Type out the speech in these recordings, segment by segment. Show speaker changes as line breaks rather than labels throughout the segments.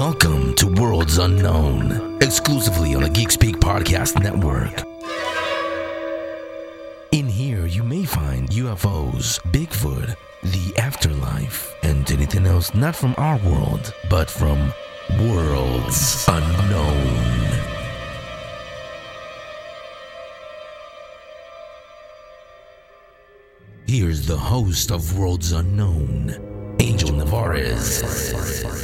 Welcome to Worlds Unknown, exclusively on the Geek Speak Podcast Network. In here, you may find UFOs, Bigfoot, the afterlife, and anything else not from our world, but from Worlds Unknown. Here's the host of Worlds Unknown, Angel Navarez.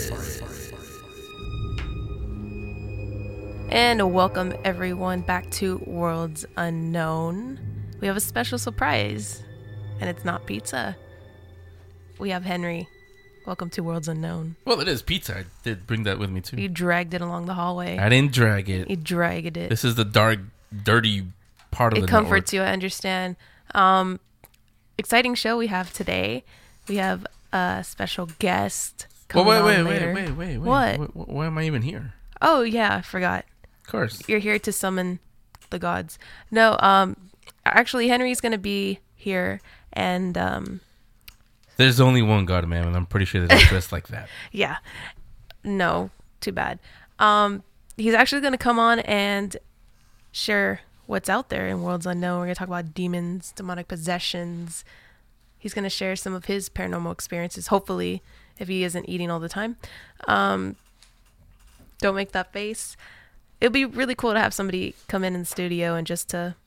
And welcome everyone back to Worlds Unknown. We have a special surprise, and it's not pizza. We have Henry. Welcome to Worlds Unknown.
Well, it is pizza. I did bring that with me too.
You dragged it along the hallway.
I didn't drag it.
You dragged it.
This is the dark, dirty part of the
network. It comforts you, I understand. Exciting show we have today. We have a special guest coming on later.
Wait.
What?
Why am I even here?
Oh, yeah, I forgot.
Of course.
You're here to summon the gods. No, actually, Henry's going to be here, and
there's only one god, man, and I'm pretty sure that they're dressed like that.
Yeah. No, too bad. He's actually going to come on and share what's out there in Worlds Unknown. We're going to talk about demons, demonic possessions. He's going to share some of his paranormal experiences, hopefully, if he isn't eating all the time. Don't make that face. It'd be really cool to have somebody come in the studio and just to,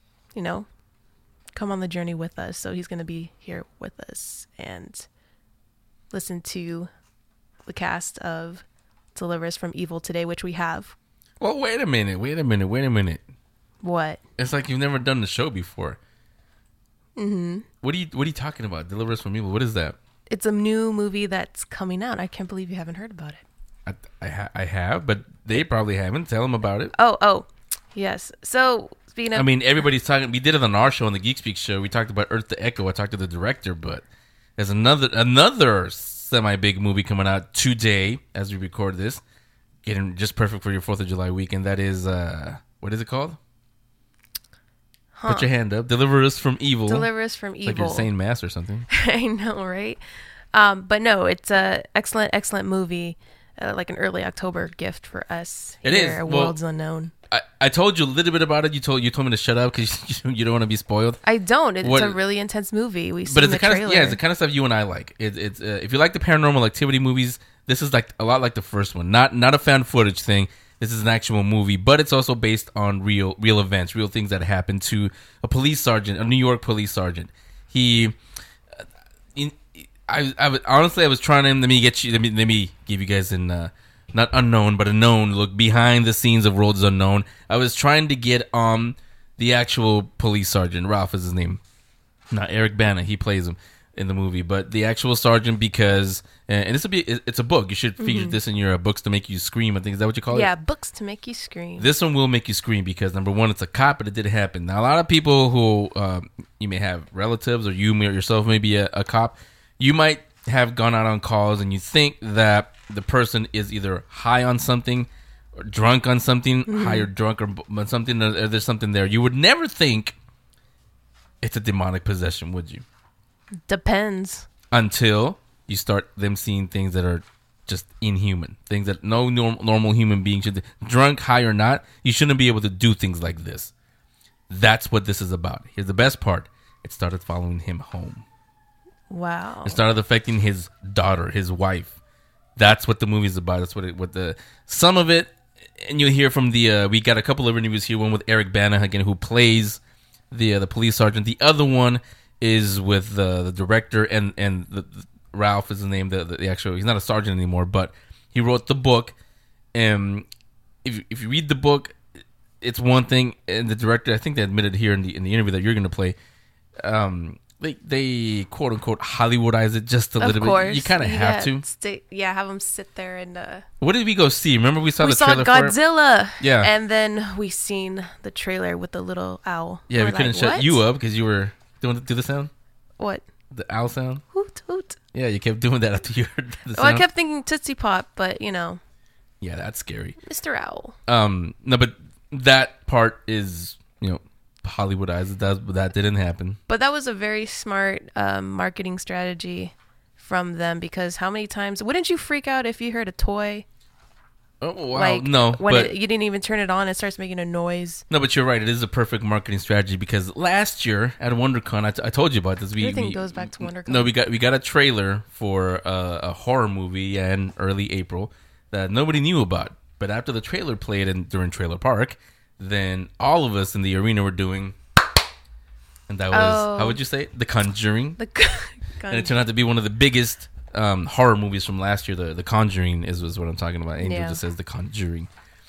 come on the journey with us. So he's going to be here with us and listen to the cast of Deliver Us from Evil today, which we have.
Well, wait a minute.
What?
It's like you've never done the show before.
Mm-hmm.
What are you talking about? Deliver Us from Evil. What is that?
It's a new movie that's coming out. I can't believe you haven't heard about it.
I have, but they probably haven't. Tell them about it.
Oh, yes. So speaking of,
everybody's talking. We did it on our show, on the Geek Speak show. We talked about Earth to Echo. I talked to the director, but there's another semi-big movie coming out today as we record this, getting just perfect for your 4th of July weekend. That is, what is it called? Put your hand up. Deliver Us from Evil.
Deliver Us from Evil.
Like you're saying mass or something.
I know, right? But no, it's a excellent movie. Like an early October gift for us.
It
here
is.
At Worlds Unknown.
I told you a little bit about it. You told me to shut up because you don't want to be spoiled.
I don't. It's a really intense movie. We've seen the trailer.
It's the kind of stuff you and I like. It's if you like the Paranormal Activity movies, this is like a lot like the first one. Not a found footage thing. This is an actual movie, but it's also based on real events, real things that happened to a police sergeant, a New York police sergeant. I was trying to let me give you guys an not unknown but a known look behind the scenes of Worlds Unknown. I was trying to get the actual police sergeant. Ralph is his name, not Eric Bana. He plays him in the movie, but the actual sergeant because and it's a book. You should feature this in your books to make you scream. I think is that what you call it?
Yeah, books to make you scream.
This one will make you scream because number one, it's a cop, but it did happen. Now a lot of people who you may have relatives or you yourself may be a cop. You might have gone out on calls and you think that the person is either high on something or drunk on something, high or drunk or something, or there's something there. You would never think it's a demonic possession, would you?
Depends.
Until you start them seeing things that are just inhuman, things that no normal human being should do. Drunk, high or not, you shouldn't be able to do things like this. That's what this is about. Here's the best part. It started following him home.
Wow.
It started affecting his daughter, his wife. That's what the movie's about. That's some of it, and you'll hear from we got a couple of interviews here. One with Eric Bana again, who plays the police sergeant. The other one is with the director and the Ralph is his name. The actual, he's not a sergeant anymore, but he wrote the book. And if you read the book, it's one thing, and the director, I think they admitted here in the interview that you're going to play. They quote unquote Hollywoodize it just a little bit. You kind of have to.
Have them sit there and.
What did we go see? Remember we saw the trailer
Godzilla.
For it? Yeah,
and then we seen the trailer with the little owl.
Yeah, we couldn't shut you up because you were doing the sound.
What?
The owl sound.
Hoot hoot.
Yeah, you kept doing that after you heard the sound.
Well, I kept thinking Tootsie Pop, but Yeah,
that's scary.
Mr. Owl.
No, but that part is Hollywoodized. That didn't happen.
But that was a very smart marketing strategy from them because how many times wouldn't you freak out if you heard a toy
Oh wow,
Like,
no,
when
but
you didn't even turn it on, it starts making a noise.
no, but you're right. It is a perfect marketing strategy because last year at WonderCon, I told you about this.
Everything goes back to WonderCon.
No, we got a trailer for a horror movie in early April that nobody knew about. But after the trailer played during Trailer Park, then all of us in the arena were doing, and that was how would you say it? The Conjuring. And it turned out to be one of the biggest horror movies from last year. The Conjuring was what I'm talking about. Angel just says The Conjuring.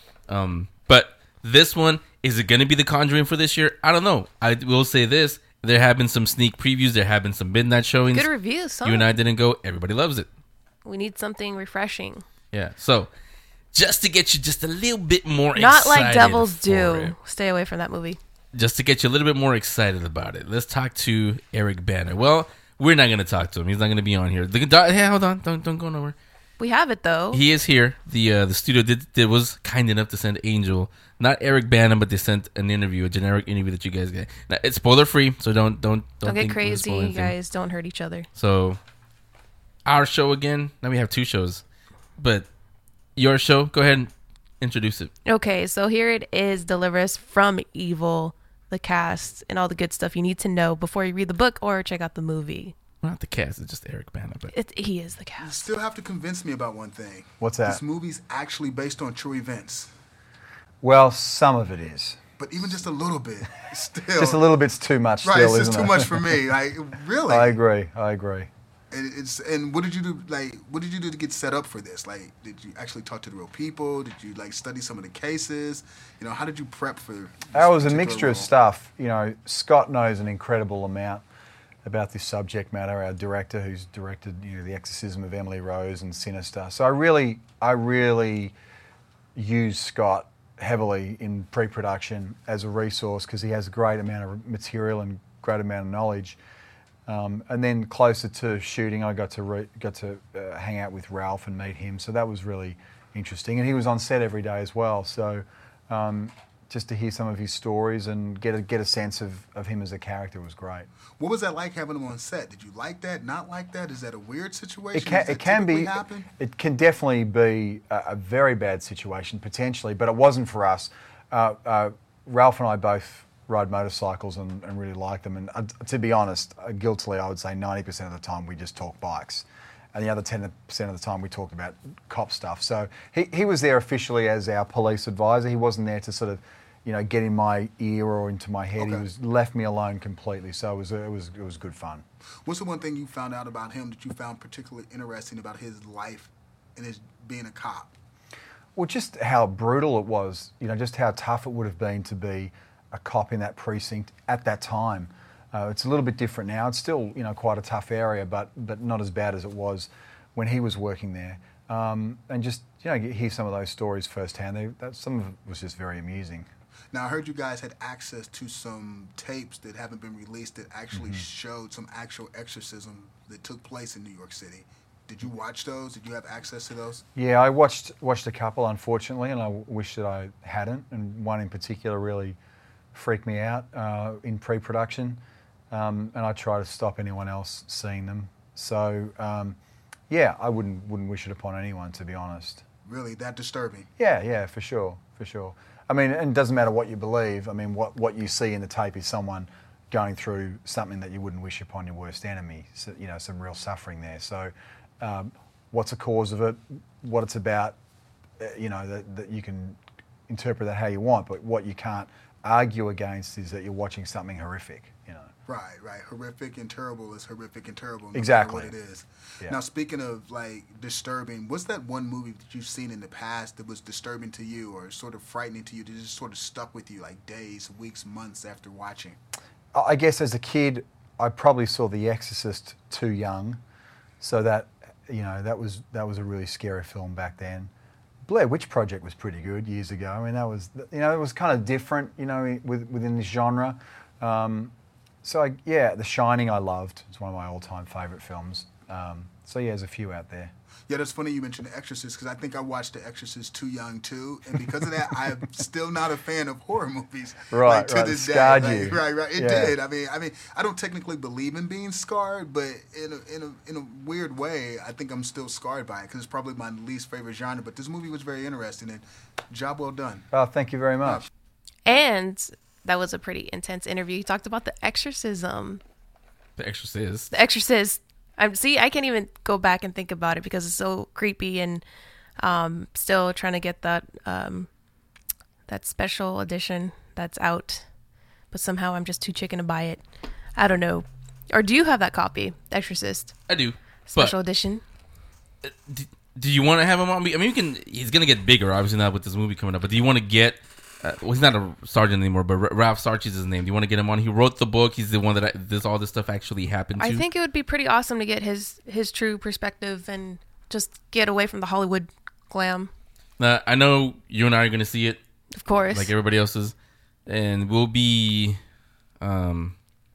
But this one, is it going to be The Conjuring for this year? I don't know. I will say this. There have been some sneak previews. There have been some midnight showings.
Good reviews.
You and I didn't go. Everybody loves it.
We need something refreshing.
Yeah. So, just to get you just a little bit more
Not
excited.
like Devils
for
Do.
it.
Stay away from that movie.
Just to get you a little bit more excited about it, let's talk to Eric Bana. Well, we're not going to talk to him. He's not going to be on here. Hey, hold on. Don't go nowhere.
We have it, though.
He is here. The studio was kind enough to send Angel, not Eric Bana, but they sent an interview, a generic interview that you guys get. Now, it's spoiler free, so don't
get crazy, you guys. Don't hurt each other.
So, our show again. Now we have two shows, but your show. Go ahead and introduce it.
Okay, so here it is: Deliver Us from Evil, the cast, and all the good stuff you need to know before you read the book or check out the movie.
Well, not the cast. It's just Eric Bana, but
He is the
You
cast.
still have to convince me about one thing.
What's that?
This movie's actually based on true events.
Well, some of it is.
But even just a little bit, still.
Just a little bit's too much
Right,
still,
it's just
isn't
too
it?
much for me. Like, really?
I agree.
And what did you do? Like, what did you do to get set up for this? Like, did you actually talk to the real people? Did you like study some of the cases? You know, how did you prep for? This
It was a
particular
mixture of
role?
stuff. You know, Scott knows an incredible amount about this subject matter. Our director, who's directed, The Exorcism of Emily Rose and Sinister. So I really use Scott heavily in pre-production as a resource because he has a great amount of material and great amount of knowledge. And then closer to shooting, I got to hang out with Ralph and meet him. So that was really interesting. And he was on set every day as well. So just to hear some of his stories and get a sense of him as a character was great.
What was that like having him on set? Did you like that? Not like that? Is that a weird situation?
It can,
Does that
it can
typically
be.
happen?
It can definitely be a very bad situation potentially, but it wasn't for us. Ralph and I both ride motorcycles and really like them. And to be honest, guiltily, I would say 90% of the time we just talk bikes. And the other 10% of the time we talked about cop stuff. So he was there officially as our police advisor. He wasn't there to sort of, get in my ear or into my head.
Okay.
He was left me alone completely. So it was good fun.
What's the one thing you found out about him that you found particularly interesting about his life and his being a cop?
Well, just how brutal it was, just how tough it would have been to be a cop in that precinct at that time. It's a little bit different now. It's still, quite a tough area, but not as bad as it was when he was working there. And just, hear some of those stories firsthand. Some of it was just very amusing.
Now, I heard you guys had access to some tapes that haven't been released that actually showed some actual exorcism that took place in New York City. Did you watch those? Did you have access to those?
Yeah, I watched a couple, unfortunately, and I wish that I hadn't. And one in particular really freaked me out in pre-production, and I try to stop anyone else seeing them. So, I wouldn't wish it upon anyone, to be honest.
Really, that disturbing?
Yeah, for sure. I mean, and it doesn't matter what you believe. I mean, what you see in the tape is someone going through something that you wouldn't wish upon your worst enemy. So, some real suffering there. So, what's the cause of it? What it's about? That you can interpret that how you want, but what you can't argue against is that you're watching something horrific.
Right. Horrific and terrible is horrific and terrible. No
Exactly.
matter what it is.
Yeah.
Now, speaking of like disturbing, what's that one movie that you've seen in the past that was disturbing to you or sort of frightening to you that just sort of stuck with you like days, weeks, months after watching?
I guess as a kid, I probably saw The Exorcist too young, so that that was a really scary film back then. Blair Witch Project was pretty good years ago. I mean, that was it was kind of different, within this genre. The Shining I loved. It's one of my all-time favourite films. So yeah, there's a few out there.
Yeah, that's funny you mentioned The Exorcist because I think I watched The Exorcist too young too, and because of that, I'm still not a fan of horror movies.
Right,
like, to
right.
this
It scarred
day.
you.
Right. It
Yeah.
did. I mean, I don't technically believe in being scarred, but in a weird way, I think I'm still scarred by it because it's probably my least favorite genre. But this movie was very interesting and job well done.
Oh, thank you very much.
And that was a pretty intense interview. He talked about the exorcism.
The Exorcist.
The Exorcist. I can't even go back and think about it because it's so creepy, and still trying to get that that special edition that's out, but somehow I'm just too chicken to buy it. I don't know. Or do you have that copy, The Exorcist
I do.
special edition?
Do you want to have him on? I mean, you can. He's gonna get bigger, obviously not with this movie coming up. But do you want to get? Well, he's not a sergeant anymore, but Ralph Sarchi's his name. Do you want to get him on? He wrote the book. He's the one that all this stuff actually happened to.
I think it would be pretty awesome to get his true perspective and just get away from the Hollywood glam.
I know you and I are going to see it,
Of course.
like everybody else is, and we'll be not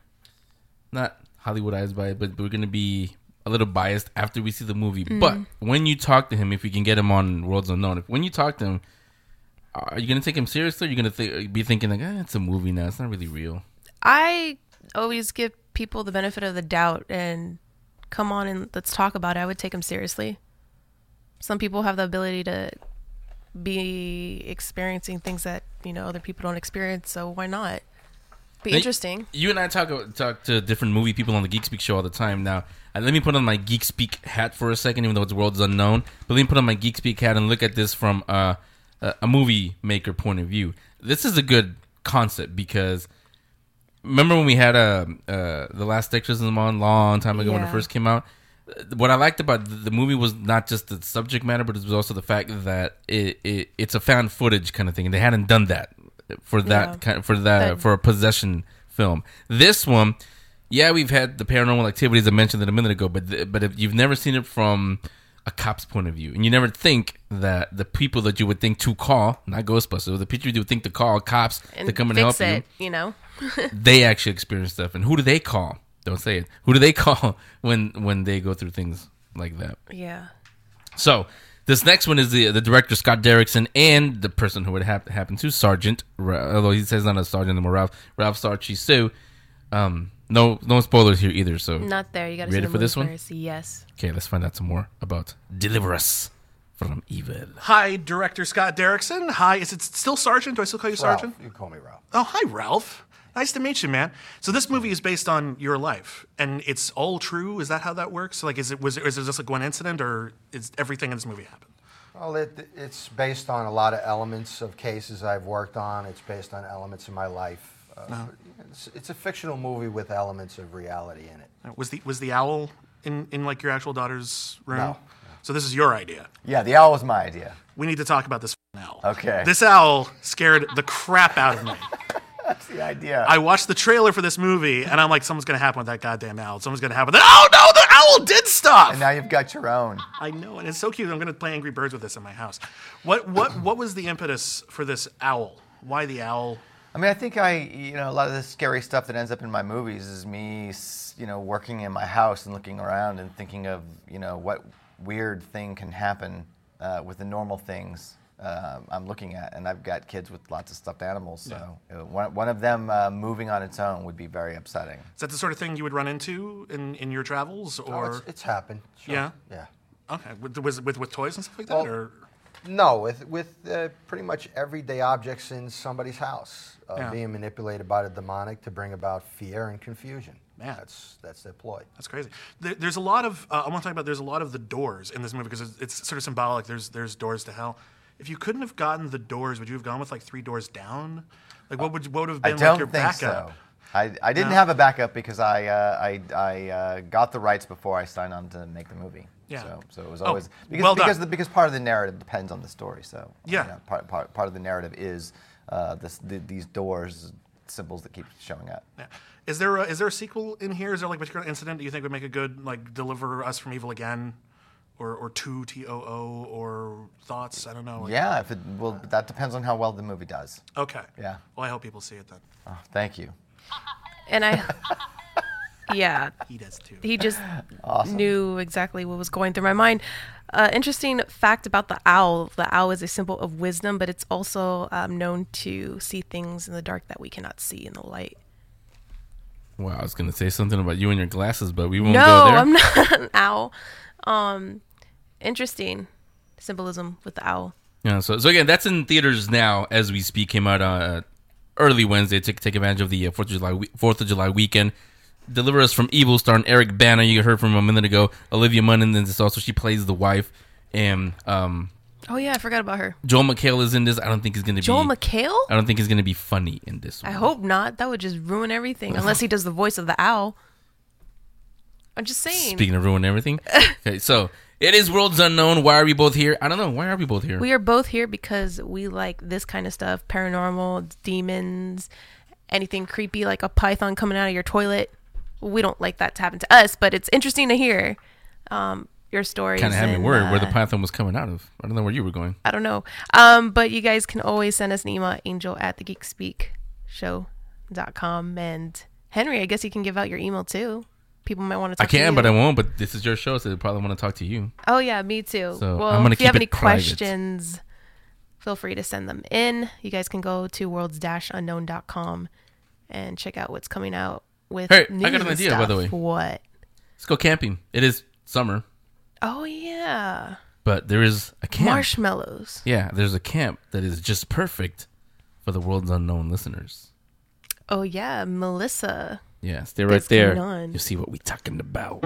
Hollywoodized by it, but we're going to be a little biased after we see the movie. But when you talk to him, if we can get him on Worlds Unknown, when you talk to him, are you going to take him seriously? Or are you going to be thinking like, it's a movie now. It's not really real.
I always give people the benefit of the doubt and come on and let's talk about it. I would take them seriously. Some people have the ability to be experiencing things that, other people don't experience. So why not? Be interesting.
You and I talk to different movie people on the Geek Speak show all the time. Now, let me put on my Geek Speak hat for a second, even though it's Worlds Unknown. But let me put on my Geek Speak hat and look at this from a movie maker point of view. This is a good concept because remember when we had The Last Exorcism on long time ago when it first came out? What I liked about the movie was not just the subject matter, but it was also the fact that it's a found footage kind of thing, and they hadn't done that for for a possession film. This one, we've had the paranormal activities I mentioned it a minute ago, but if you've never seen it from a cop's point of view, and you never think that the people that you would think to call, not Ghostbusters, the people you would think to call cops
And
to come and help
fix
you,
it.
they actually experience stuff. And who do they call? Don't say it. Who do they call when they go through things like that?
Yeah.
So this next one is the director Scott Derrickson and the person who would happen to Sergeant, although he says not a sergeant anymore, Ralph Sarchi. So no spoilers here either. So
Not there. You got to see
ready
the
for this
movie
one?
first. Yes.
Okay, let's find out some more about Deliver Us from Evil.
Hi, director Scott Derrickson. Hi, is it still Sergeant? Do I still call you Sergeant?
Ralph. You can call me Ralph.
Oh, hi, Ralph. Nice to meet you, man. So this movie is based on your life, and it's all true. Is that how that works? Like, is it just like one incident, or is everything in this movie happened?
Well, it's based on a lot of elements of cases I've worked on. It's based on elements of my life. It's a fictional movie with elements of reality in it.
Was the owl in like your actual daughter's room?
No.
So this is your idea.
Yeah, the owl was my idea.
We need to talk about this owl.
Okay.
This owl scared the crap out of me.
That's the idea.
I watched the trailer for this movie, and I'm like, something's going to happen with that goddamn owl. Something's going to happen. Then, oh, no, the owl did stuff!
And now you've got your own.
I know, and it's so cute. I'm going to play Angry Birds with this in my house. What was the impetus for this owl? Why the owl?
I mean, I think a lot of the scary stuff that ends up in my movies is me, working in my house and looking around and thinking of, what weird thing can happen with the normal things I'm looking at. And I've got kids with lots of stuffed animals, so one of them moving on its own would be very upsetting.
Is that the sort of thing you would run into in your travels? Or
Oh, it's happened. Sure.
Yeah?
Yeah.
Okay, with toys and stuff like that?
Well,
Or
No, with pretty much everyday objects in somebody's house being manipulated by the demonic to bring about fear and confusion.
Man.
That's their ploy.
That's crazy. There's a lot of I want to talk about. There's a lot of the doors in this movie because it's sort of symbolic. There's doors to hell. If you couldn't have gotten the doors, would you have gone with like 3 doors down? Like what would have been like your backup?
So. I didn't have a backup because I got the rights before I signed on to make the movie.
Yeah.
So it was always because part of the narrative depends on the story. So
yeah.
Part of the narrative is these doors, symbols that keep showing up.
Yeah. Is there a sequel in here? Is there like a particular incident that you think would make a good like Deliver Us from Evil Again, or Two TOO or Thoughts? I don't know.
Yeah. That depends on how well the movie does.
Okay.
Yeah.
Well, I hope people see it then.
Oh, thank you.
And Yeah.
He does too.
He just
Awesome.
knew exactly what was going through my mind. Interesting fact about the owl. The owl is a symbol of wisdom, but it's also known to see things in the dark that we cannot see in the light.
Wow, I was gonna say something about you and your glasses, but we won't
No,
go there.
I'm not an owl. Interesting symbolism with the owl.
Yeah, so again, that's in theaters now as we speak. Came out early Wednesday to take advantage of the 4th of July weekend. Deliver Us from Evil, starring Eric Bana. You heard from him a minute ago. Olivia Munn, and then she plays the wife. And
Oh yeah, I forgot about her.
Joel McHale is in this. I don't think he's going to be.
Joel McHale?
I don't think he's going to be funny in this one.
I hope not. That would just ruin everything. Unless he does the voice of the owl. I'm just saying.
Speaking of ruin everything. Okay, so it is Worlds Unknown. Why are we both here? I don't know. Why are we both here?
We are both here because we like this kind of stuff. Paranormal, demons, anything creepy like a python coming out of your toilet. We don't like that to happen to us, but it's interesting to hear your stories.
Kind of had me worried where the python was coming out of. I don't know where you were going.
I don't know. But you guys can always send us an email at angel@thegeekspeakshow.com. And Henry, I guess you can give out your email too. People might want to talk to you.
I can, but I won't. But this is your show, so they probably want to talk to you.
Oh, yeah, me too.
So
well,
I'm gonna
if you have
keep
any
it private.
questions, feel free to send them in. You guys can go to worlds-unknown.com and check out what's coming out with
Hey,
news
I got an
and
idea,
stuff.
by the way.
What?
Let's go camping. It is summer,
Oh, yeah.
but there is a camp.
Marshmallows.
Yeah, there's a camp that is just perfect for the World's Unknown listeners.
Oh, yeah. Melissa.
Yeah, stay right
What's
there.
going on?
You'll see what we're talking about.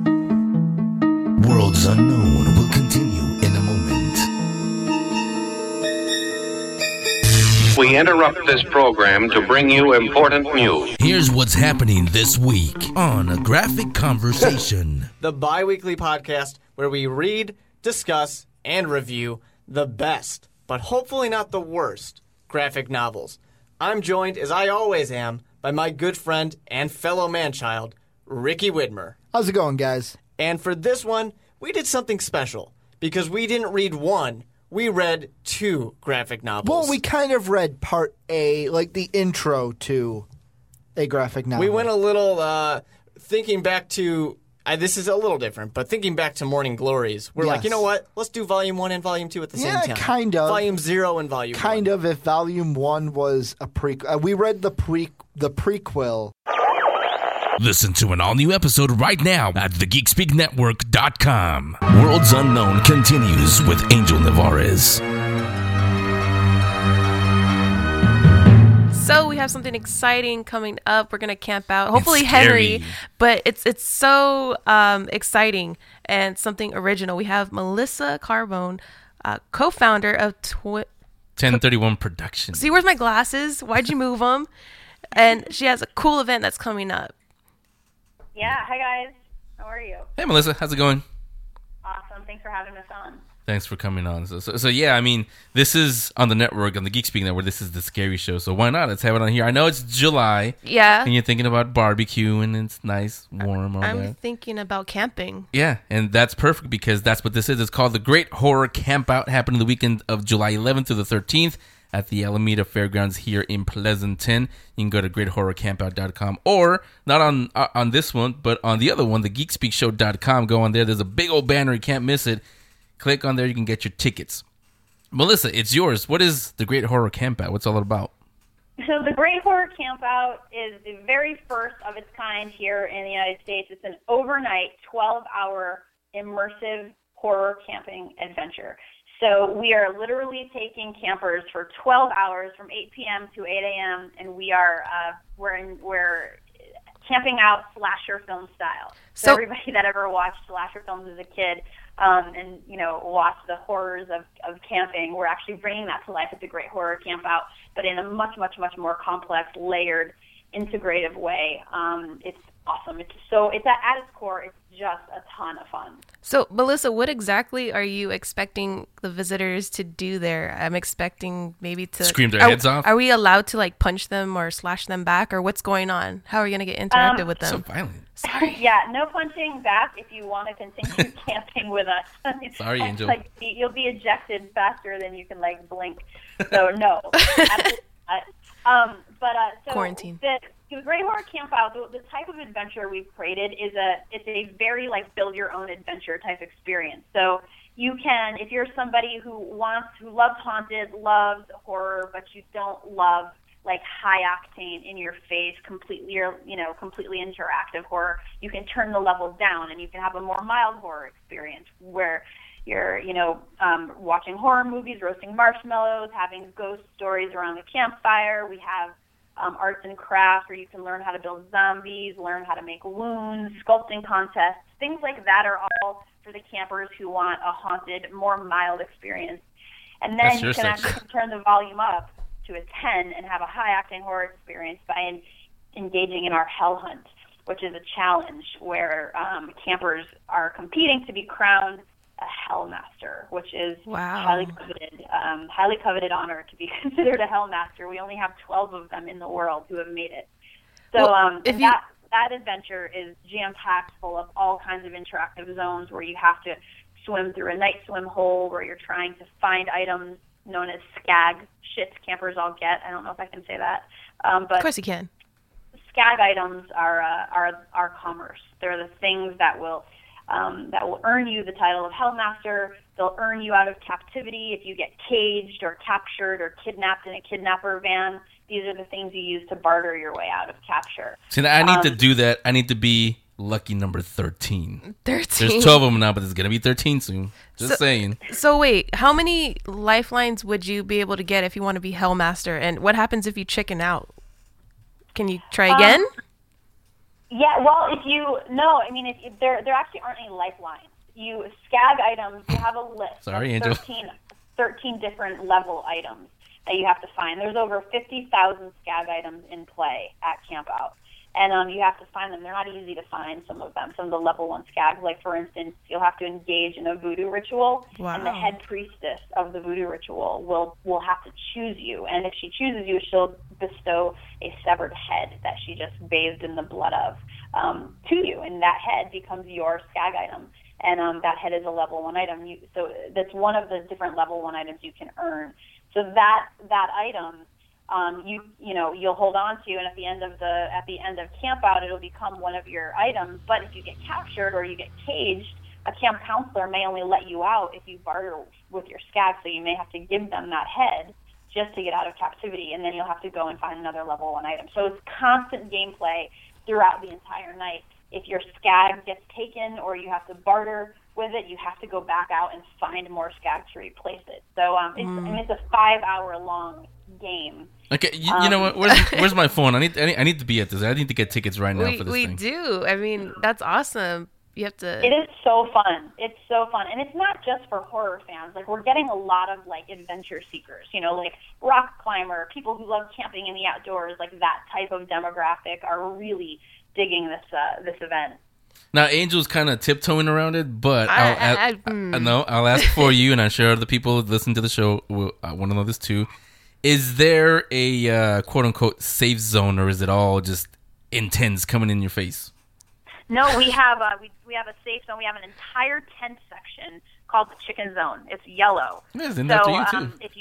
Worlds Unknown will continue in a moment.
We interrupt this program to bring you important news.
Here's what's happening this week on A Graphic Conversation.
The bi-weekly podcast where we read, discuss, and review the best, but hopefully not the worst, graphic novels. I'm joined, as I always am, by my good friend and fellow man-child, Ricky Widmer.
How's it going, guys?
And for this one, we did something special, because we didn't read one, we read 2 graphic novels.
Well, we kind of read part A, like the intro to a graphic novel.
We went a little, thinking back to, this is a little different, but thinking back to Morning Glories, we're like,
Yes.
you know what? Let's do Volume 1 and Volume 2 at the same time.
Yeah, kind of.
Volume 0 and Volume 1.
Kind of, if Volume 1 was a prequel. We read the prequel.
Listen to an all-new episode right now at thegeekspeaknetwork.com. Worlds Unknown continues with Angel Navarez.
So we have something exciting coming up. We're gonna camp out. Hopefully
It's
Henry,
scary.
but it's so exciting and something original. We have Melissa Carbone, co-founder of
1031 Productions.
See, where's my glasses? Why'd you move them? And she has a cool event that's coming up.
Yeah, hi guys. How are you?
Hey, Melissa. How's it going?
Awesome. Thanks for having us on.
Thanks for coming on. So yeah, I mean, this is on the network, on the Geek Speak Network. This is the scary show. So why not? Let's have it on here. I know it's July.
Yeah.
And you're thinking about barbecue and it's nice, warm, all
I'm
that.
thinking about camping.
Yeah, and that's perfect because that's what this is. It's called the Great Horror Campout, happening the weekend of July 11th to the 13th at the Alameda Fairgrounds here in Pleasanton. You can go to greathorrorcampout.com or not on this one, but on the other one, the geekspeakshow.com. Go on there. There's a big old banner. You can't miss it. Click on there. You can get your tickets. Melissa, it's yours. What is the Great Horror Campout? What's it all about?
So the Great Horror Campout is the very first of its kind here in the United States. It's an overnight 12-hour immersive horror camping adventure. So we are literally taking campers for 12 hours from 8 p.m. to 8 a.m. and we're camping out slasher film style. So everybody that ever watched slasher films as a kid and watched the horrors of camping, we're actually bringing that to life at the Great Horror Campout, but in a much, much, much more complex, layered, integrative way. It's awesome. It's at its core, it's just a ton of fun.
So, Melissa, what exactly are you expecting the visitors to do there? I'm expecting maybe to
scream their heads off.
Are we allowed to like punch them or slash them back, or what's going on? How are we going to get interactive with them?
So violent.
Sorry.
Yeah, no punching back if you want to continue camping with us.
Sorry, Angel.
Like, you'll be ejected faster than you can blink. So no. Absolutely not. So
Quarantine.
The Great Horror Campout, the type of adventure we've created it's a very like build your own adventure type experience. So you can, if you're somebody who loves haunted, loves horror, but you don't love like high octane in your face, completely interactive horror, you can turn the levels down and you can have a more mild horror experience where you're, watching horror movies, roasting marshmallows, having ghost stories around the campfire. We have arts and crafts where you can learn how to build zombies, learn how to make wounds, sculpting contests. Things like that are all for the campers who want a haunted, more mild experience. And then you can actually turn the volume up to a 10 and have a high-octane horror experience by engaging in our Hell Hunt, which is a challenge where campers are competing to be crowned a Hellmaster, which is highly coveted honor to be considered a Hellmaster. We only have 12 of them in the world who have made it. So that adventure is jam-packed full of all kinds of interactive zones where you have to swim through a night swim hole where you're trying to find items known as skag shits campers all get. I don't know if I can say that. But
of course you can.
Skag items are commerce. They're the things that will earn you the title of Hellmaster. They'll earn you out of captivity if you get caged or captured or kidnapped in a kidnapper van. These are the things you use to barter your way out of capture.
See, I need to do that. I need to be lucky number 13.
13.
There's 12 of them now, but there's going to be 13 soon. Just saying.
So wait, how many lifelines would you be able to get if you want to be Hellmaster? And what happens if you chicken out? Can you try again?
Yeah, well, if there actually aren't any lifelines. Skag items, you have a list of 13 different level items that you have to find. There's over 50,000 skag items in play at Campout. And you have to find them. They're not easy to find, some of them. Some of the level 1 skags, like, for instance, you'll have to engage in a voodoo ritual.
Wow.
And the head priestess of the voodoo ritual will have to choose you. And if she chooses you, she'll bestow a severed head that she just bathed in the blood of to you. And that head becomes your skag item. And that head is a level 1 item. So that's one of the different level 1 items you can earn. So that item... you'll hold on to, and at the end of Campout, it'll become one of your items. But if you get captured or you get caged, a camp counselor may only let you out if you barter with your skag. So you may have to give them that head just to get out of captivity, and then you'll have to go and find another level 1 item. So it's constant gameplay throughout the entire night. If your skag gets taken or you have to barter with it, you have to go back out and find more skag to replace it. So it's a 5-hour long game.
Okay, you know what? Where's my phone? I need to be at this. I need to get tickets right now for this thing.
We do. I mean, that's awesome. You have to.
It is so fun. It's so fun, and it's not just for horror fans. Like, we're getting a lot of like adventure seekers. Like rock climber, people who love camping in the outdoors. Like that type of demographic are really digging this event.
Now, Angel's kind of tiptoeing around it, but I'll ask for you, and I'm sure other people that listen to the show I want to know this too. Is there a quote-unquote safe zone, or is it all just intense coming in your face?
No, we have a safe zone. We have an entire tent section called the Chicken Zone. It's yellow.
Yeah, it's in there to you too.
If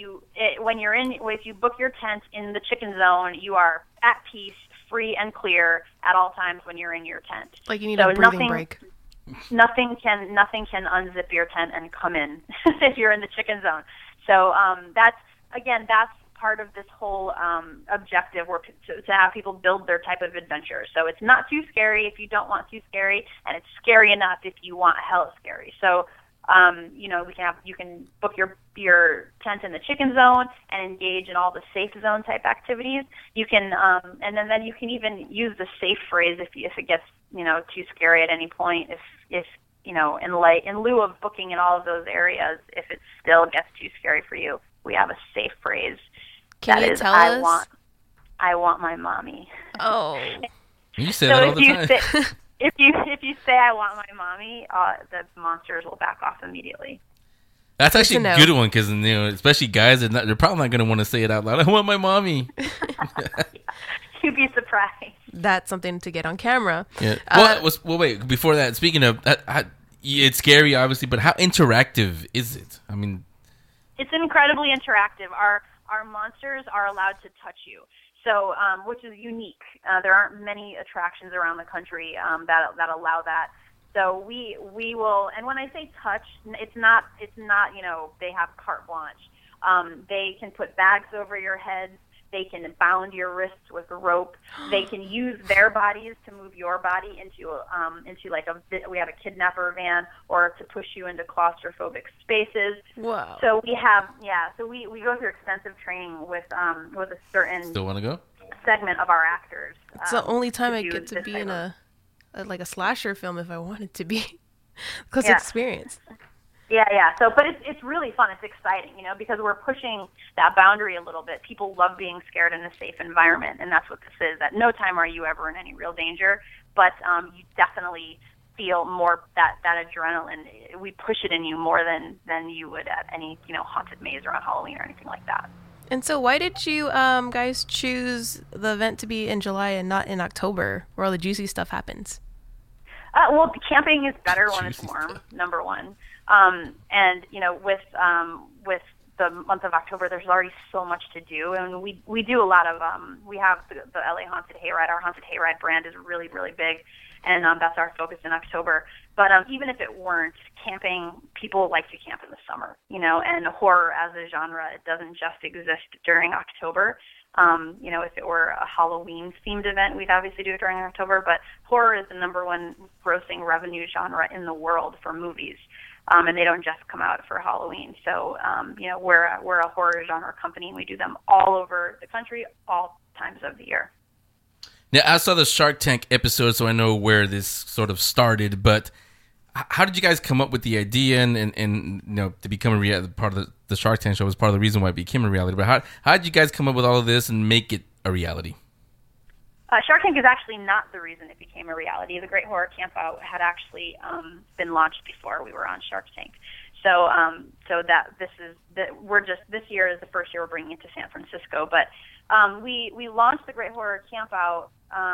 you book your tent in the Chicken Zone, you are at peace, free and clear at all times when you're in your tent.
Like you need a breathing break.
Nothing can unzip your tent and come in if you're in the Chicken Zone. So that's part of this whole objective, to have people build their type of adventure. So it's not too scary if you don't want too scary, and it's scary enough if you want hella scary. So you can book your tent in the Chicken Zone and engage in all the safe zone type activities. You can and then you can even use the safe phrase if it gets too scary at any point. If in lieu of booking in all of those areas, if it still gets too scary for you, we have a safe phrase.
Can you tell us?
I want my mommy.
Oh,
you say that all the time.
If you say I want my mommy, the monsters will back off immediately.
That's actually a good one because especially guys, they're probably not going to want to say it out loud. I want my mommy.
You'd be surprised.
That's something to get on camera.
Yeah. Wait. Before that, speaking of, it's scary, obviously, but how interactive is it? I mean,
it's incredibly interactive. Our monsters are allowed to touch you. So, which is unique. There aren't many attractions around the country that allow that. So we will, and when I say touch, it's not they have carte blanche. They can put bags over your heads. They can bound your wrists with a rope. They can use their bodies to move your body into we have a kidnapper van, or to push you into claustrophobic spaces.
Wow.
So we have we go through extensive training with a certain
Still want to go?
segment of our actors.
It's the only time I
do
get to
this
be
type
in
of-
a slasher film if I wanted to be. Because
Yeah.
experience.
Yeah. So, but it's really fun. It's exciting, because we're pushing that boundary a little bit. People love being scared in a safe environment, and that's what this is. At no time are you ever in any real danger, but you definitely feel more that adrenaline. We push it in you more than you would at any haunted maze or on Halloween or anything like that.
And so why did you guys choose the event to be in July and not in October, where all the juicy stuff happens?
Well, camping is better when it's warm, number one. And with the month of October, there's already so much to do, and we do a lot of we have the LA Haunted Hayride. Our Haunted Hayride brand is really, really big, and that's our focus in October. But even if it weren't, camping, people like to camp in the summer, and horror as a genre, it doesn't just exist during October. If it were a Halloween themed event, we'd obviously do it during October, but horror is the number one grossing revenue genre in the world for movies. And they don't just come out for Halloween. So, we're a horror genre company, and we do them all over the country, all times of the year.
Now, I saw the Shark Tank episode, so I know where this sort of started, but how did you guys come up with the idea and to become a reality? Part of the Shark Tank show was part of the reason why it became a reality. But how did you guys come up with all of this and make it a reality?
Shark Tank is actually not the reason it became a reality. The Great Horror Campout had actually been launched before we were on Shark Tank. So this year is the first year we're bringing it to San Francisco. But we launched the Great Horror Campout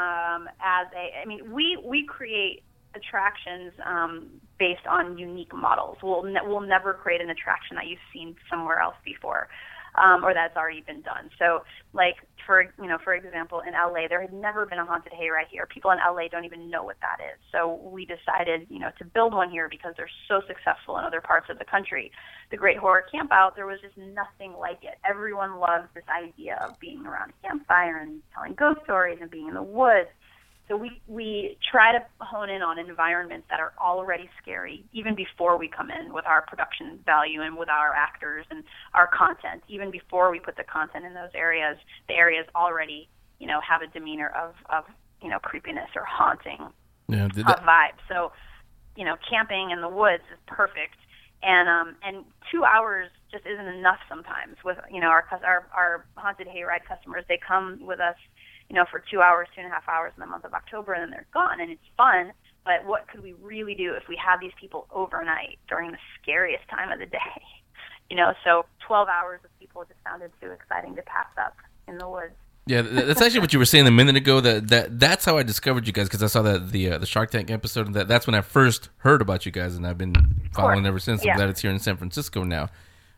we create attractions based on unique models. We'll never create an attraction that you've seen somewhere else before, or that's already been done. So, like for example, in LA, there had never been a haunted hayride here. People in LA don't even know what that is. So we decided, to build one here because they're so successful in other parts of the country. The Great Horror Campout, there was just nothing like it. Everyone loves this idea of being around a campfire and telling ghost stories and being in the woods. So we try to hone in on environments that are already scary, even before we come in with our production value and with our actors and our content. Even before we put the content in those areas, the areas already, have a demeanor of creepiness or haunting vibe. So, camping in the woods is perfect, and 2 hours just isn't enough sometimes. With our haunted hayride customers, they come with us, for 2 hours, 2.5 hours in the month of October, and then they're gone, and it's fun. But what could we really do if we had these people overnight during the scariest time of the day? So 12 hours of people just sounded too exciting to pass up in the woods.
Yeah, that's actually what you were saying a minute ago. That's how I discovered you guys, because I saw the Shark Tank episode, and that's when I first heard about you guys, and I've been following ever since. I'm glad it's here in San Francisco now.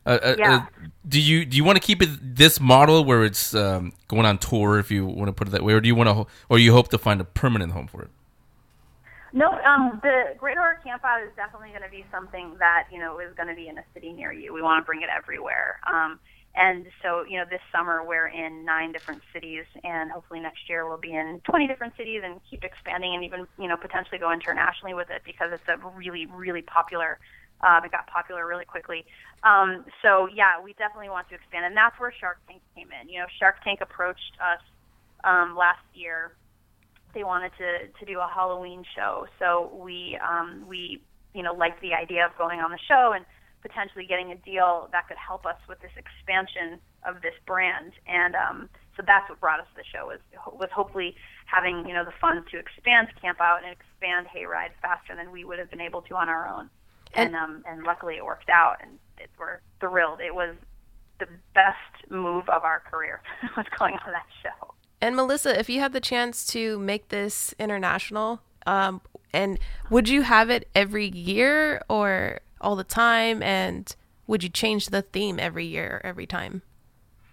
Do you want to keep it this model where it's going on tour, if you want to put it that way, or do you you hope to find a permanent home for it?
No, the Great Horror Campout is definitely going to be something that is going to be in a city near you. We want to bring it everywhere. And so, this summer we're in 9 different cities, and hopefully next year we'll be in 20 different cities and keep expanding and even, potentially go internationally with it, because it's a really, really popular. It got popular really quickly. So yeah, we definitely want to expand, and that's where Shark Tank came in. Shark Tank approached us last year. They wanted to do a Halloween show, so we liked the idea of going on the show and potentially getting a deal that could help us with this expansion of this brand. And so that's what brought us to the show, was hopefully having the funds to expand Campout and expand Hayride faster than we would have been able to on our own. And luckily it worked out, and we're thrilled. It was the best move of our career, was going on that show.
And Melissa, if you had the chance to make this international, and would you have it every year or all the time? And would you change the theme every year or every time?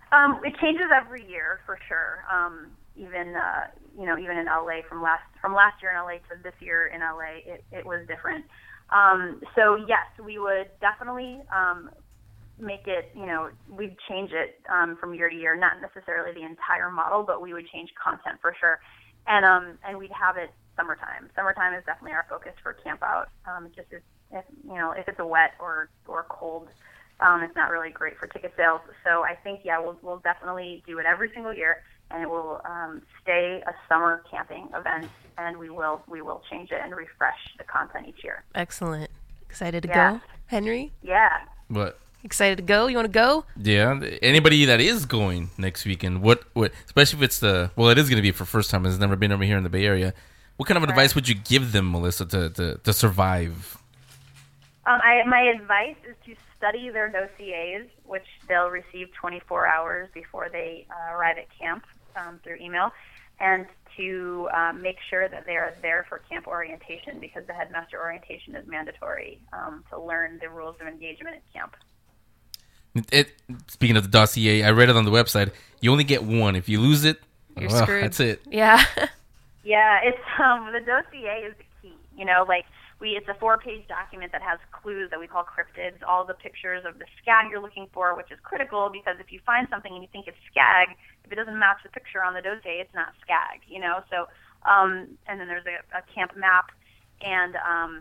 It changes every year for sure. Even even in LA from last year in LA to this year in LA, it was different. So yes, we would definitely make it. We'd change it from year to year, not necessarily the entire model, but we would change content for sure. And we'd have it summertime. Summertime is definitely our focus for Camp Out. Just if it's a wet or cold, it's not really great for ticket sales. So I think we'll definitely do it every single year, and it will stay a summer camping event, and we will change it and refresh the content each year.
Excellent. Excited to go, Henry?
Yeah.
What?
Excited to go? You want to go?
Yeah. Anybody that is going next weekend, what especially if it's it is going to be for first time, has never been over here in the Bay Area. What kind of advice would you give them, Melissa, to survive?
My advice is to study their dossiers, which they'll receive 24 hours before they arrive at camp through email, and to make sure that they are there for camp orientation, because the headmaster orientation is mandatory to learn the rules of engagement at camp. Speaking
of the dossier, I read it on the website. You only get one. If you lose it,
you're screwed.
That's it.
Yeah.
Yeah, it's the dossier is the key. It's a 4-page document that has clues that we call cryptids, all the pictures of the skag you're looking for, which is critical because if you find something and you think it's skag, if it doesn't match the picture on the dossier, it's not skag. So and then there's a camp map and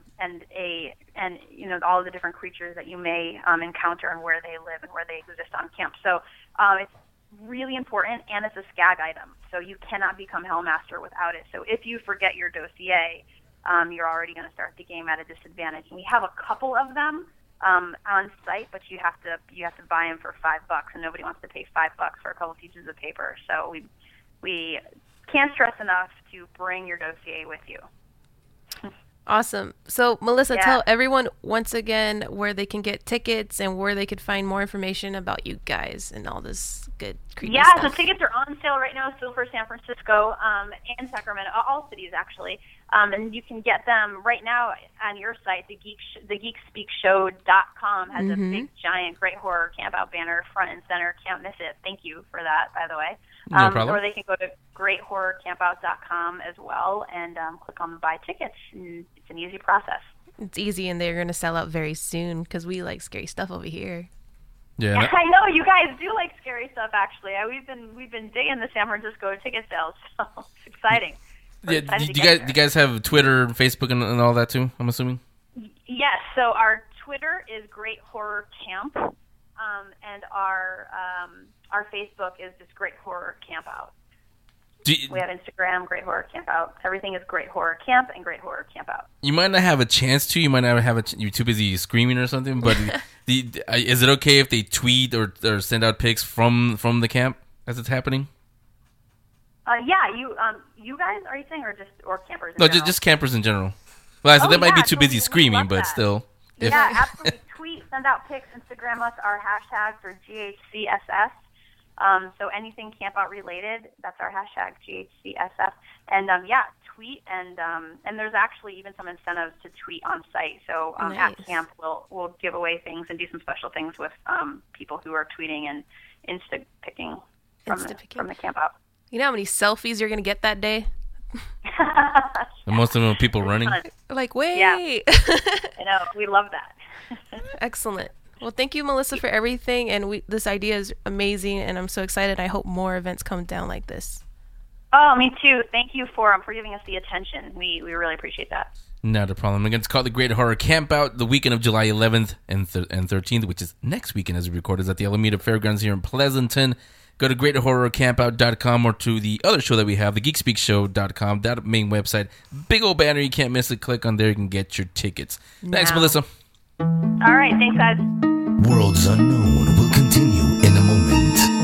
all of the different creatures that you may encounter and where they live and where they exist on camp. So it's really important, and it's a skag item, so you cannot become Hellmaster without it. So if you forget your dossier, you're already going to start the game at a disadvantage. And we have a couple of them on site, but you have to buy them for $5, and nobody wants to pay $5 for a couple pieces of paper. So we can't stress enough to bring your dossier with you.
Awesome. So, Melissa, tell everyone once again where they can get tickets and where they could find more information about you guys and all this good creepy stuff.
So tickets are on sale right now, still for San Francisco and Sacramento, all cities actually. And you can get them right now on your site. The GeekSpeakShow.com has a big, giant, great horror camp out banner front and center. Can't miss it. Thank you for that, by the way.
No problem.
Or they can go to greathorrorcampout.com as well and click on buy tickets. And it's an easy process.
It's easy, and they're going to sell out very soon because we like scary stuff over here.
Yeah,
I know you guys do like scary stuff. Actually, we've been digging the San Francisco ticket sales, so it's exciting.
Do you guys have Twitter, Facebook, and all that too? I'm assuming.
Yes. So our Twitter is Great Horror Camp, and our Facebook is just Great Horror Camp Out. We have Instagram, Great Horror Camp Out. Everything is Great Horror Camp and Great Horror Camp Out.
You might not have a chance to. You might not have you're too busy screaming or something. But is it okay if they tweet or send out pics from the camp as it's happening?
You guys, are you saying, or campers?
No, just campers in general. Well, they might be too busy screaming, but still.
Yeah, absolutely. Tweet, send out pics, Instagram us. Our hashtags are GHCSS. So anything Camp Out related, that's our hashtag, GHCSF. And tweet, and there's actually even some incentives to tweet on site. So
Nice.
At camp, we'll give away things and do some special things with people who are tweeting and Insta-picking from the Camp Out.
You know how many selfies you're going to get that day?
And most of them are people running.
Like, wait.
Yeah. I know. We love that.
Excellent. Well, thank you, Melissa, for everything. And this idea is amazing, and I'm so excited. I hope more events come down like this.
Oh, me too. Thank you for giving us the attention. We really appreciate that.
Not a problem. Again, it's called the Great Horror Camp Out, the weekend of July 11th and 13th, which is next weekend as we record, is at the Alameda Fairgrounds here in Pleasanton. Go to greathorrorcampout.com or to the other show that we have, the GeekSpeakShow.com, that main website. Big old banner. You can't miss it. Click on there. You can get your tickets. Thanks, Melissa.
All right. Thanks, guys.
Worlds Unknown will continue in a moment.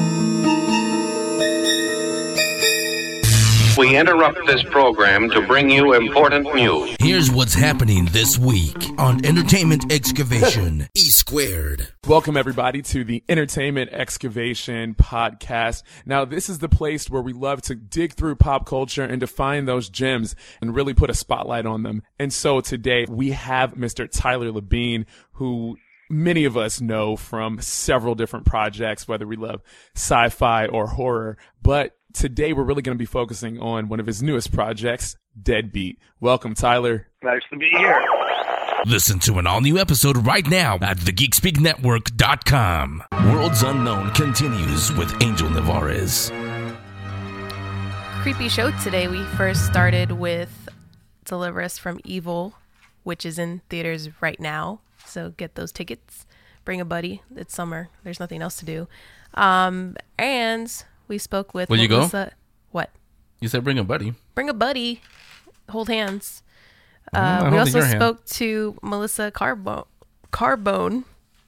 We interrupt this program to bring you important news.
Here's what's happening this week on Entertainment Excavation E Squared.
Welcome, everybody, to the Entertainment Excavation podcast. Now, this is the place where we love to dig through pop culture and to find those gems and really put a spotlight on them. And so today we have Mr. Tyler Labine, who many of us know from several different projects, whether we love sci-fi or horror. But today we're really going to be focusing on one of his newest projects, Deadbeat. Welcome, Tyler.
Nice to be here.
Listen to an all-new episode right now at thegeekspeaknetwork.com. Worlds Unknown continues with Angel Navarez.
Creepy show today. We first started with Deliver Us from Evil, which is in theaters right now. So get those tickets. Bring a buddy. It's summer. There's nothing else to do. And we spoke with Melissa.
Go?
What?
You said bring a buddy.
Bring a buddy. Hold hands. We
hold
also
your hand.
spoke to Melissa Carbone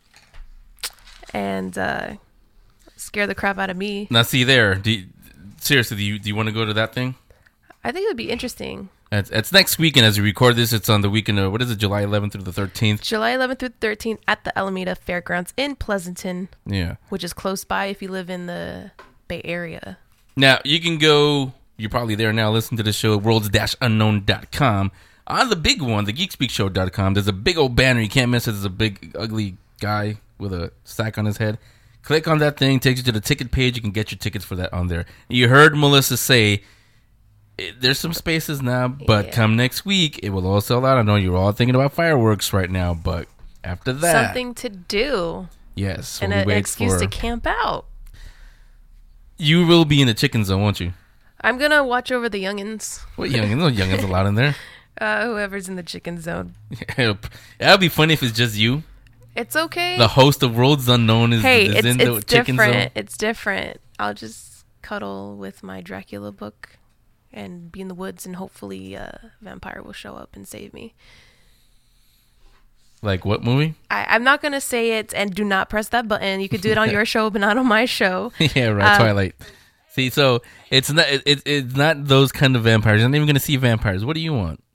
and scared the crap out of me.
Now, see there. Seriously, do you want to go to that thing?
I think it would be interesting.
It's next weekend as we record this. It's on the weekend of, July 11th through the 13th?
July 11th through the 13th at the Alameda Fairgrounds in Pleasanton.
Yeah.
Which is close by if you live in the Bay Area.
Now, you can go, you're probably there now, listen to the show at worlds-unknown.com. On the big one, thegeekspeakshow.com, there's a big old banner. You can't miss it. There's a big, ugly guy with a sack on his head. Click on that thing, takes you to the ticket page. You can get your tickets for that on there. You heard Melissa say, there's some spaces now, but come next week, it will all sell out. I know you're all thinking about fireworks right now, but after that...
Something to do.
Yes.
And an excuse to camp out.
You will be in the chicken zone, won't you?
I'm going to watch over the youngins.
What youngins? No youngins allowed in there.
Whoever's in the chicken zone.
That'd be funny if it's just you.
It's okay.
The host of Worlds Unknown is in the chicken zone.
It's different. I'll just cuddle with my Dracula book and be in the woods, and hopefully a vampire will show up and save me.
Like what movie?
I'm not going to say it, and do not press that button. You could do it on your show, but not on my show.
Yeah, right. Twilight. See, so it's not those kind of vampires. You're not even going to see vampires. What do you want?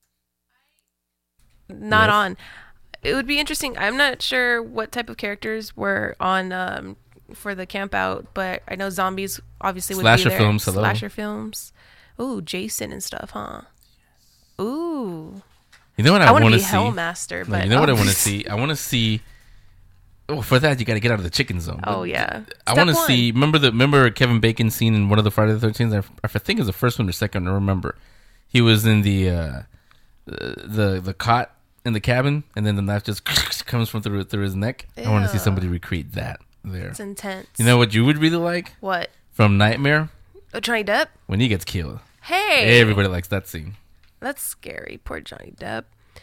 Not on. It would be interesting. I'm not sure what type of characters were on for the camp out, but I know zombies obviously would be there. Slasher films. Ooh, Jason and stuff, huh? Ooh.
You know what I want to see?
Hellmaster, but
you know what I want to see? I want to see. Oh, for that you got to get out of the chicken zone.
Oh yeah.
I want to see. Remember Kevin Bacon scene in one of the Friday the 13th? I think it was the first one or second. I don't remember. He was in the cot in the cabin, and then the knife just comes from through his neck. Ew. I want to see somebody recreate that there.
It's intense.
You know what you would really like?
What?
From Nightmare?
Oh, Johnny Depp?
When he gets killed.
Hey!
Everybody likes that scene.
That's scary. Poor Johnny Depp.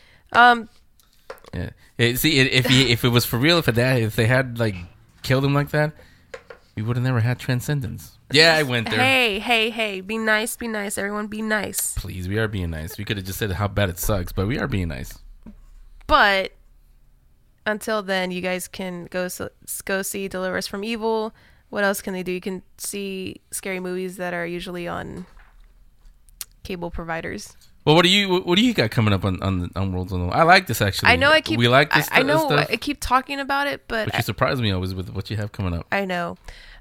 Yeah. See, if it was for real, if they had like killed him like that, we would have never had Transcendence. Yeah, I went there.
Hey. Be nice. Everyone be nice.
Please, we are being nice. We could have just said how bad it sucks, but we are being nice.
But until then, you guys can go see Deliver Us from Evil. What else can they do? You can see scary movies that are usually on cable providers.
Well, what do you got coming up on Worlds Unknown? I like this actually.
I know
we like this.
I know
stuff.
I keep talking about it, but
you surprise me always with what you have coming up.
I know.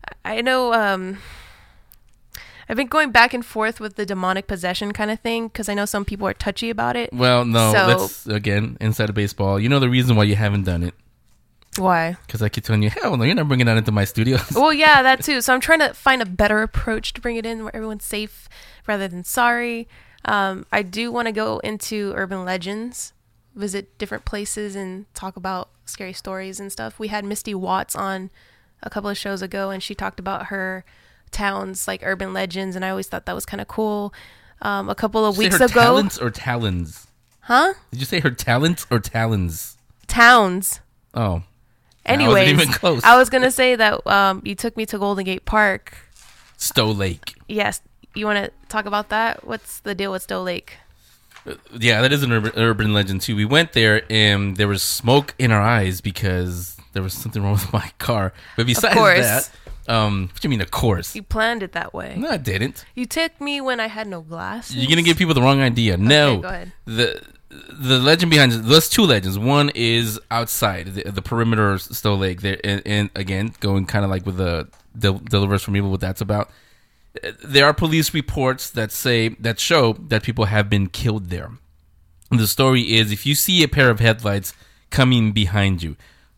I've been going back and forth with the demonic possession kind of thing because I know some people are touchy about it.
Well, no, that's again inside of baseball. You know the reason why you haven't done it.
Why?
Because I keep telling you, hell no, you're not bringing that into my studio.
Well, yeah, that too. So I'm trying to find a better approach to bring it in where everyone's safe rather than sorry. I do want to go into urban legends, visit different places, and talk about scary stories and stuff. We had Misty Watts on a couple of shows ago, and she talked about her towns, like urban legends, and I always thought that was kind of cool. A couple of weeks ago.
Talents or talons?
Huh?
Did you say her talents or talons?
Towns.
Oh.
Anyways,
I wasn't even close.
I was going to say that you took me to Golden Gate Park.
Stowe Lake.
Yes. You want to talk about that? What's the deal with Stowe Lake?
Yeah, that is an urban legend too. We went there and there was smoke in our eyes because there was something wrong with my car. But besides that, what do you mean, of course?
You planned it that way.
No, I didn't.
You took me when I had no glasses.
You're gonna give people the wrong idea. No,
go ahead.
The legend behind it, there's two legends. One is outside the perimeter of Stowe Lake. There, and again, going kind of like with the Deliver Us from Evil, what that's about. There are police reports that show that people have been killed there. And the story is, if you see a pair of headlights coming behind you,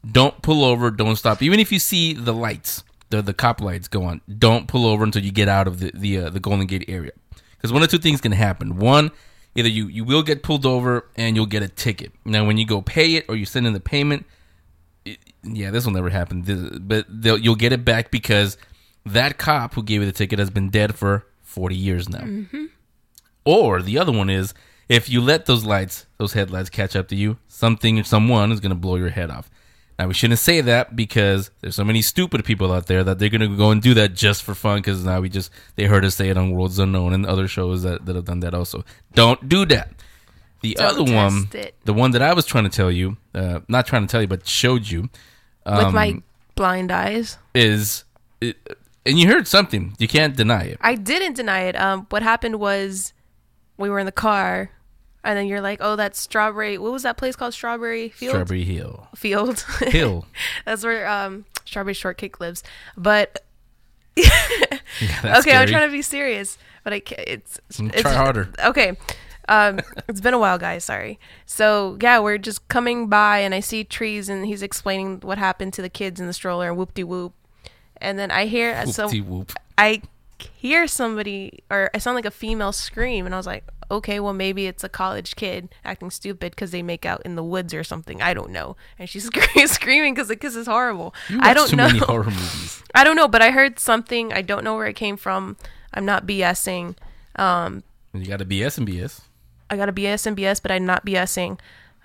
don't pull over, don't stop. Even if you see the lights, the cop lights go on, don't pull over until you get out of the Golden Gate area. Because one of two things can happen. One, either you will get pulled over and you'll get a ticket. Now, when you go pay it or you send in the payment, this will never happen. But you'll get it back because that cop who gave you the ticket has been dead for 40 years now. Mm-hmm. Or the other one is, if you let those headlights catch up to you, someone is going to blow your head off. Now, we shouldn't say that because there's so many stupid people out there that they're going to go and do that just for fun because now they heard us say it on Worlds Unknown and other shows that have done that also. Don't do that. The other one, the one that I was trying to tell you, not trying to tell you, but showed you.
With my blind eyes.
And you heard something. You can't deny it.
I didn't deny it. What happened was we were in the car. And then you're like, oh, that's Strawberry. What was that place called? Strawberry Field?
Strawberry Hill.
Hill. That's where Strawberry Shortcake lives. But
yeah,
okay,
scary.
I'm trying to be serious, but it's
try harder.
Okay, it's been a while, guys. Sorry. So yeah, we're just coming by, and I see trees, and he's explaining what happened to the kids in the stroller. Whoop de whoop, and then I hear I hear somebody, or I sound like a female scream, and I was like, okay, well, maybe it's a college kid acting stupid because they make out in the woods or something. I don't know. And she's screaming because the kiss is horrible.
I don't know. Many horror movies.
I don't know, but I heard something. I don't know where it came from. I'm not BSing.
You got to BS and BS.
I got to BS and BS, but I'm not BSing.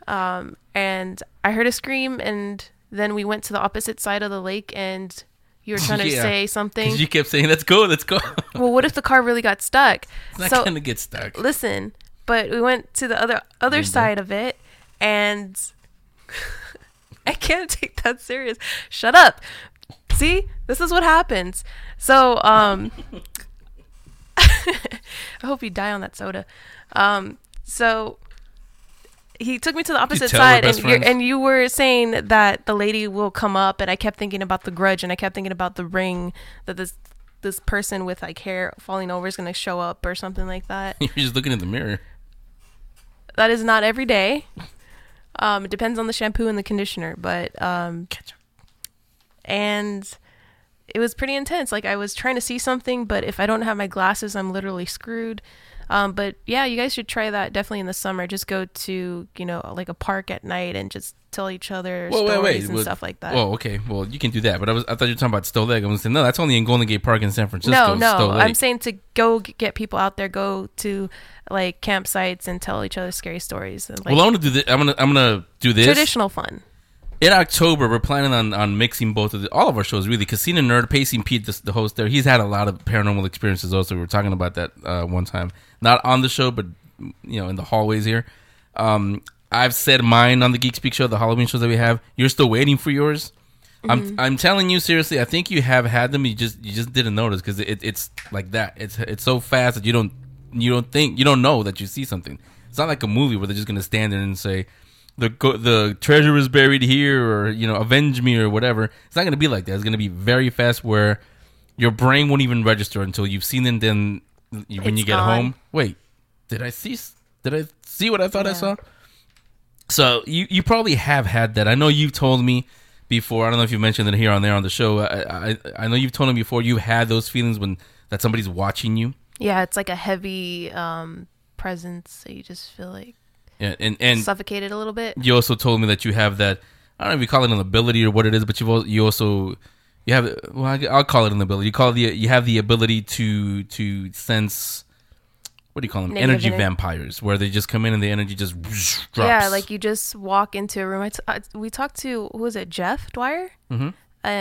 And I heard a scream, and then we went to the opposite side of the lake, and you were trying to say something.
Because you kept saying, let's go.
Well, what if the car really got stuck?
It's not going to get stuck.
Listen, but we went to the other side of it, and I can't take that serious. Shut up. See? This is what happens. So, I hope you die on that soda. So he took me to the opposite side, and you were saying that the lady will come up, and I kept thinking about The Grudge, and I kept thinking about The Ring, that this person with like hair falling over is going to show up or something like that.
You're just looking in the mirror.
That is not every day. It depends on the shampoo and the conditioner, but and it was pretty intense. Like, I was trying to see something, but if I don't have my glasses, I'm literally screwed. But yeah, you guys should try that definitely in the summer. Just go to, like a park at night and just tell each other stories and stuff like that.
Oh, okay. Well, you can do that. But I thought you were talking about Stowe Lake. I was saying, no, that's only in Golden Gate Park in San Francisco.
No. I'm saying to go get people out there, go to like campsites and tell each other scary stories. And, like,
well, I'm gonna do this. I'm gonna do this.
Traditional fun.
In October, we're planning on mixing all of our shows, really. Casino Nerd, Pacing Pete, the host there, he's had a lot of paranormal experiences also. We were talking about that one time. Not on the show, but, in the hallways here. I've said mine on the Geek Speak show, the Halloween shows that we have. You're still waiting for yours. Mm-hmm. I'm telling you, seriously, I think you have had them. You just didn't notice because it's like that. It's so fast that you don't know that you see something. It's not like a movie where they're just going to stand there and say, the treasure is buried here, or avenge me or whatever. It's not going to be like that. It's going to be very fast, where your brain won't even register until you've seen it. Then when you get home, wait, did I see what I thought I saw? So you probably have had that. I know you've told me before. I don't know if you mentioned it here on there on the show. I know you've told me before. You've had those feelings that somebody's watching you.
Yeah, it's like a heavy presence. So you just feel like.
Yeah, and
suffocated a little bit.
You also told me that you have that. I don't know if you call it an ability or what it is, but you have. Well, I'll call it an ability. You have the ability to sense. What do you call them?
Negative
energy vampires, where they just come in and the energy just drops.
Yeah, like you just walk into a room. We talked to, who was it, Jeff Dwyer?
Mm-hmm.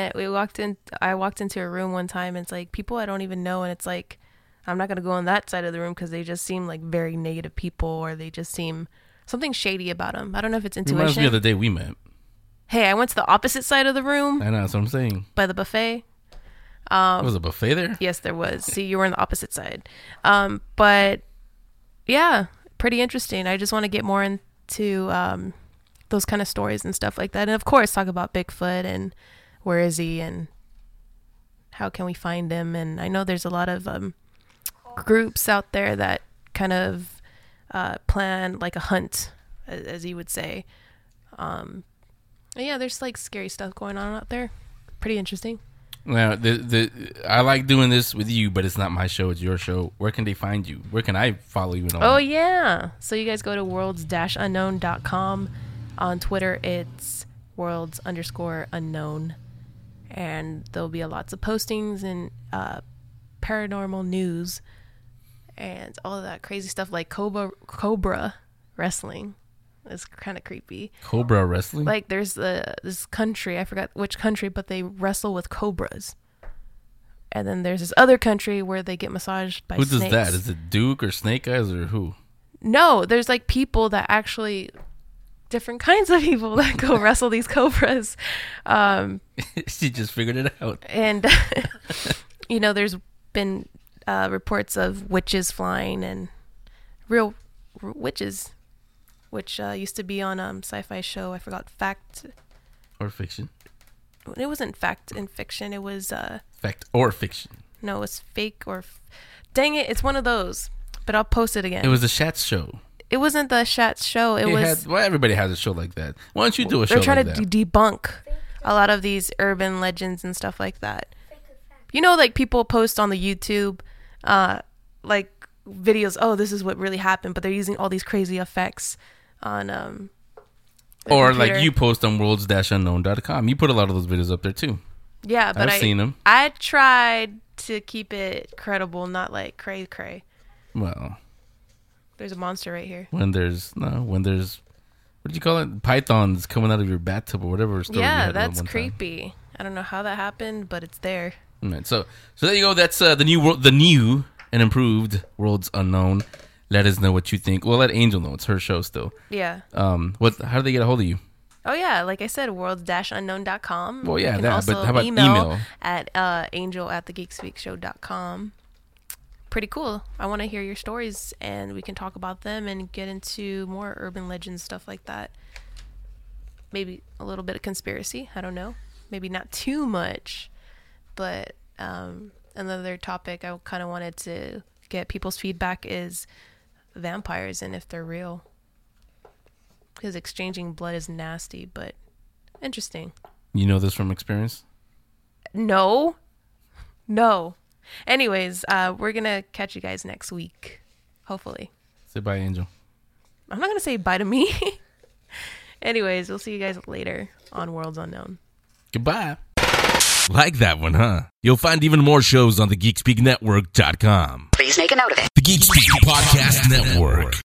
I walked into a room one time, and it's like people I don't even know, and it's like I'm not gonna go on that side of the room because they just seem like very negative people, or they just seem something shady about them. I don't know if it's intuition.
Reminds me of the day we met.
Hey, I went to the opposite side of the room.
I know, that's what I'm saying.
By the buffet.
Was a buffet there?
Yes, there was. See, you were on the opposite side. But yeah, pretty interesting. I just want to get more into those kind of stories and stuff like that. And of course, talk about Bigfoot and where is he and how can we find him. And I know there's a lot of groups out there that kind of plan like a hunt, as you would say. And Yeah, there's like scary stuff going on out there. Pretty interesting.
Now, I like doing this with you, but it's not my show. It's your show. Where can they find you? Where can I follow you?
Oh, yeah. So you guys go to worlds-unknown.com. On Twitter, it's worlds_unknown. And there'll be lots of postings and paranormal news and all of that crazy stuff like Cobra wrestling. It's kind of creepy.
Cobra wrestling?
Like there's this country, I forgot which country, but they wrestle with cobras. And then there's this other country where they get massaged by snakes. Who does that?
Is it Duke or Snake Eyes or who?
No, there's like people that actually, different kinds of people that go wrestle these cobras.
She just figured it out.
And, there's been reports of witches flying and real witches. Which used to be on sci-fi show. I forgot. Fact
or Fiction.
It wasn't Fact and Fiction. It was
Fact or Fiction.
No, it's Fake or. Dang it! It's one of those. But I'll post it again.
It was the Shatz show.
It wasn't the Shatz show. It was.
Everybody has a show like that. Why don't you do a show like that?
They're trying to debunk a lot of these urban legends and stuff like that. Like people post on the YouTube, like videos. Oh, this is what really happened, but they're using all these crazy effects on
or
computer.
Like you post on worlds-unknown.com. You put a lot of those videos up there too.
Yeah, but
I've seen them.
I tried to keep it credible, not like cray.
Well,
there's a monster right here.
When there's what do you call it? Pythons coming out of your bathtub or whatever story.
Yeah, that's creepy. I don't know how that happened, but it's there.
Right, so there you go. That's the new and improved Worlds Unknown. Let us know what you think. Well, let Angel know. It's her show still.
Yeah.
How do they get a hold of you?
Oh, yeah. Like I said, worlds-unknown.com.
Well, yeah,
you can
that.
also
But how about
email? At angel@thegeekspeakshow.com. Pretty cool. I want to hear your stories, and we can talk about them and get into more urban legends, stuff like that. Maybe a little bit of conspiracy. I don't know. Maybe not too much. But another topic I kind of wanted to get people's feedback is vampires and if they're real. Because exchanging blood is nasty, but interesting.
You know this from experience?
No. Anyways, we're going to catch you guys next week. Hopefully.
Say bye, Angel.
I'm not going to say bye to me. Anyways, we'll see you guys later on Worlds Unknown.
Goodbye.
Like that one, huh? You'll find even more shows on the GeekSpeakNetwork.com.
Please make a note of it.
The Geek Speak Podcast Network.